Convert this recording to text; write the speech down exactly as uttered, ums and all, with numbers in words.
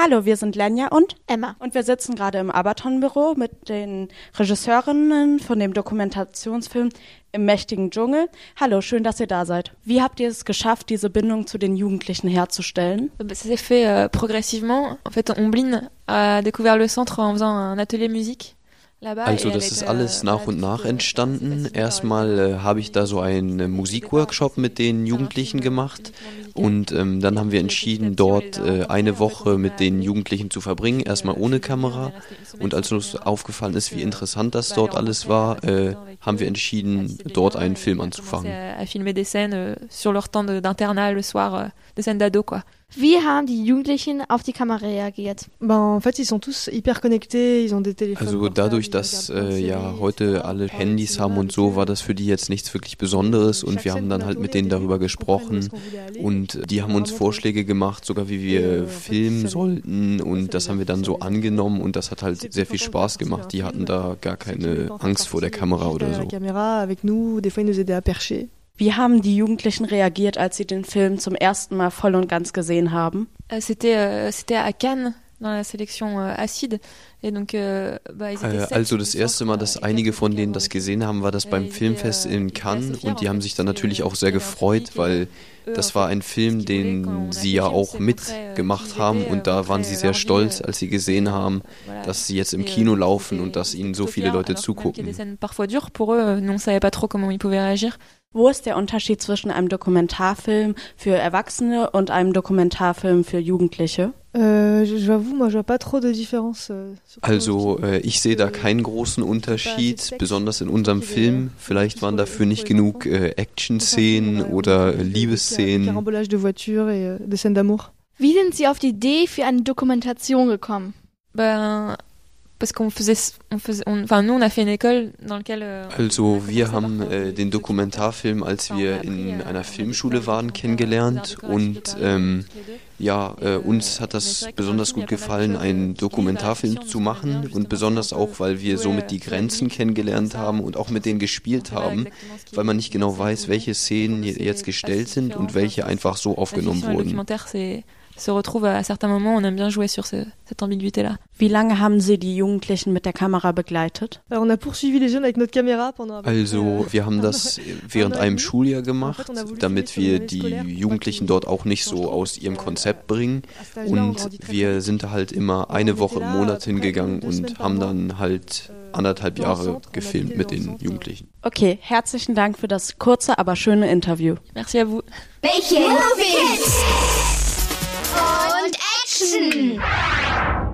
Hallo, wir sind Lenja und Emma. Und wir sitzen gerade im Abaton-Büro mit den Regisseurinnen von dem Dokumentationsfilm Im mächtigen Dschungel. Hallo, schön, dass ihr da seid. Wie habt ihr es geschafft, diese Bindung zu den Jugendlichen herzustellen? Ça s'est fait euh, progressivement. En fait, Omblin a découvert le centre en faisant un atelier musique. Also das ist alles nach und nach entstanden. Erstmal äh, habe ich da so einen äh, Musikworkshop mit den Jugendlichen gemacht und ähm, dann haben wir entschieden, dort äh, eine Woche mit den Jugendlichen zu verbringen, erstmal ohne Kamera. Und als uns aufgefallen ist, wie interessant das dort alles war, äh, haben wir entschieden, dort einen Film anzufangen. Wie haben die Jugendlichen auf die Kamera reagiert? Ben, en fait, ils sont tous hyper connectés, ils ont des téléphones. Also dadurch, dass äh, ja heute alle Handys haben und so, war das für die jetzt nichts wirklich Besonderes und wir haben dann halt mit denen darüber gesprochen und die haben uns Vorschläge gemacht, sogar wie wir filmen sollten und das haben wir dann so angenommen und das hat halt sehr viel Spaß gemacht. Die hatten da gar keine Angst vor der Kamera oder so. Wie haben die Jugendlichen reagiert, als sie den Film zum ersten Mal voll und ganz gesehen haben? C'était, c'était à Cannes, dans la sélection Acide. Et donc, euh, bah, ils étaient also das erste Mal, dass einige von denen das gesehen haben, war das beim Filmfest in Cannes und die haben sich dann natürlich auch sehr gefreut, weil das war ein Film, den sie ja auch mitgemacht haben und da waren sie sehr stolz, als sie gesehen haben, dass sie jetzt im Kino laufen und dass ihnen so viele Leute zugucken. Wo ist der Unterschied zwischen einem Dokumentarfilm für Erwachsene und einem Dokumentarfilm für Jugendliche? Also äh, ich sehe da keinen großen Unterschied, besonders in unserem Film. Vielleicht waren dafür nicht genug äh, Action-Szenen oder äh, Liebesszenen. Wie sind Sie auf die Idee für eine Dokumentation gekommen? Ben, parce qu'on faisait, on faisait, on, enfin nous on a fait une école dans laquelle. Also wir haben äh, den Dokumentarfilm, als wir in einer Filmschule waren, kennengelernt und ähm, ja, äh, uns hat das besonders gut gefallen, einen Dokumentarfilm zu machen und besonders auch, weil wir somit die Grenzen kennengelernt haben und auch mit denen gespielt haben, weil man nicht genau weiß, welche Szenen jetzt gestellt sind und welche einfach so aufgenommen wurden. Se retrouve à certains moments, on aime bien jouer sur ce, cette ambiguïté-là. Wie lange haben Sie die Jugendlichen mit der Kamera begleitet? Also wir haben das während einem Schuljahr gemacht, damit wir die Jugendlichen dort auch nicht so aus ihrem Konzept bringen und wir sind halt immer eine Woche im Monat hingegangen und haben dann halt anderthalb Jahre gefilmt mit den Jugendlichen. Okay, herzlichen Dank für das kurze, aber schöne Interview. Merci à vous. Welche Movies und Action!